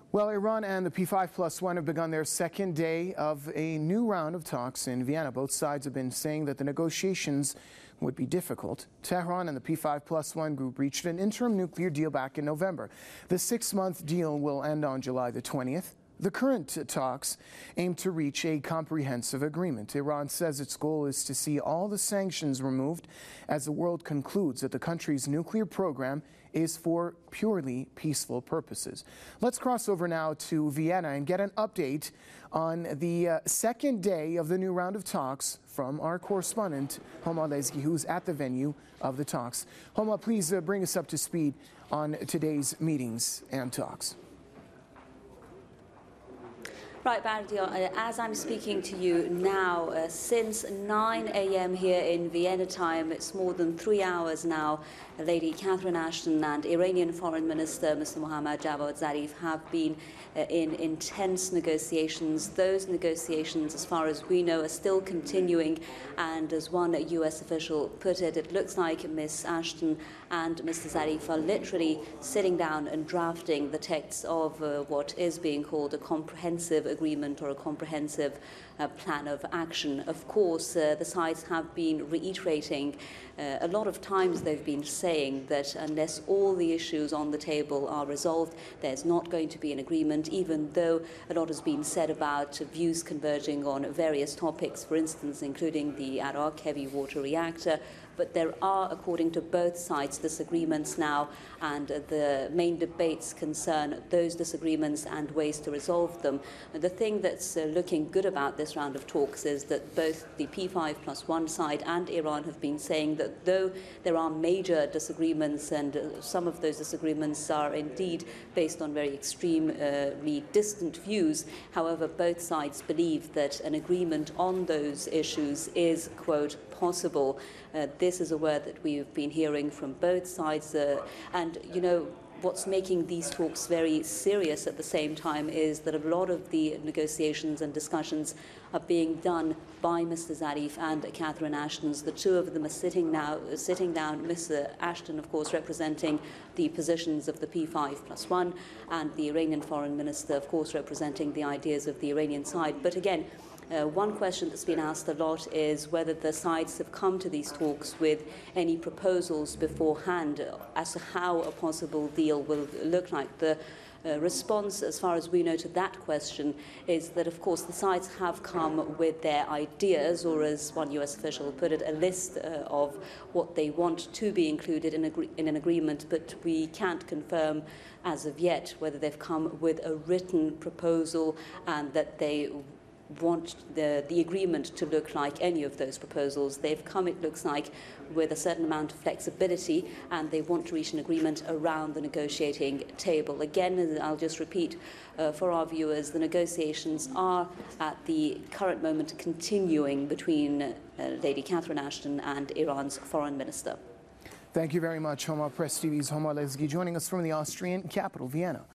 Well, Iran and the P5+1 have begun their second day of a new round of talks in Vienna. Both sides have been saying that the negotiations would be difficult. Tehran and the P5+1 group reached an interim nuclear deal back in November. The 6-month deal will end on July the 20th. The current talks aim to reach a comprehensive agreement. Iran says its goal is to see all the sanctions removed as the world concludes that the country's nuclear program is for purely peaceful purposes. Let's cross over now to Vienna and get an update on the second day of the new round of talks from our correspondent, Homa Lezgi, who's at the venue of the talks. Homa, please bring us up to speed on today's meetings and talks. Right, Bardio, as I'm speaking to you now, since 9 a.m. here in Vienna time, it's more than 3 hours now, Lady Catherine Ashton and Iranian Foreign Minister Mr. Mohammad Javad Zarif have been in intense negotiations. Those negotiations, as far as we know, are still continuing, and as one U.S. official put it, it looks like Ms. Ashton and Mr. Zarif are literally sitting down and drafting the text of what is being called a comprehensive agreement or a comprehensive plan of action. Of course, the sides have been reiterating a lot of times they've been saying that unless all the issues on the table are resolved, there's not going to be an agreement, even though a lot has been said about views converging on various topics, for instance, including the Arak heavy water reactor. But there are, according to both sides, disagreements now, and the main debates concern those disagreements and ways to resolve them. The thing that's looking good about this round of talks is that both the P5+1 side and Iran have been saying that though there are major disagreements, and some of those disagreements are indeed based on very extremely distant views, however, both sides believe that an agreement on those issues is, quote, possible. This is a word that we've been hearing from both sides, and you know, what's making these talks very serious at the same time is that a lot of the negotiations and discussions are being done by Mr. Zarif and Catherine Ashton. The two of them are sitting down, Mr. Ashton, of course, representing the positions of the P5+1, and the Iranian foreign minister, of course, representing the ideas of the Iranian side. But again, one question that's been asked a lot is whether the sides have come to these talks with any proposals beforehand as to how a possible deal will look like. The response, as far as we know, to that question is that, of course, the sides have come with their ideas, or as one U.S. official put it, a list of what they want to be included in an agreement, but we can't confirm as of yet whether they've come with a written proposal and that they want the agreement to look like any of those proposals. They've come, it looks like, with a certain amount of flexibility, and they want to reach an agreement around the negotiating table. Again, I'll just repeat for our viewers, the negotiations are at the current moment continuing between Lady Catherine Ashton and Iran's foreign minister. Thank you very much, Homa. Press TV's Homa Lezgi joining us from the Austrian capital, Vienna.